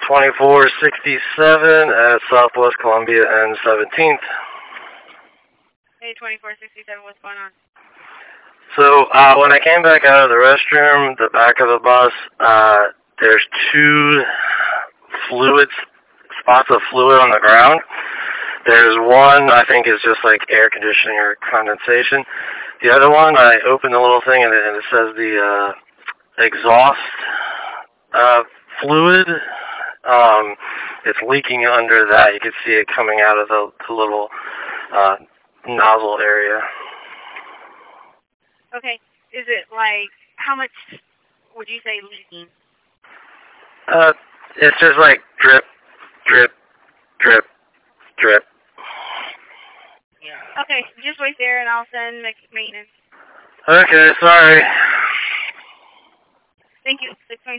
2467 at Southwest Columbia and 17th. Hey, 2467, what's going on? So, when I came back out of the restroom, the back of the bus, there's two spots of fluid on the ground. There's one, I think, is just like air conditioning or condensation. The other one, I opened the little thing and it says the exhaust fluid. It's leaking under that. You can see it coming out of the little nozzle area. Okay, is it like, how much would you say leaking? It's just like drip, drip, drip, drip. Yeah. Okay, just wait there and I'll send maintenance. Okay, sorry. Thank you. 626.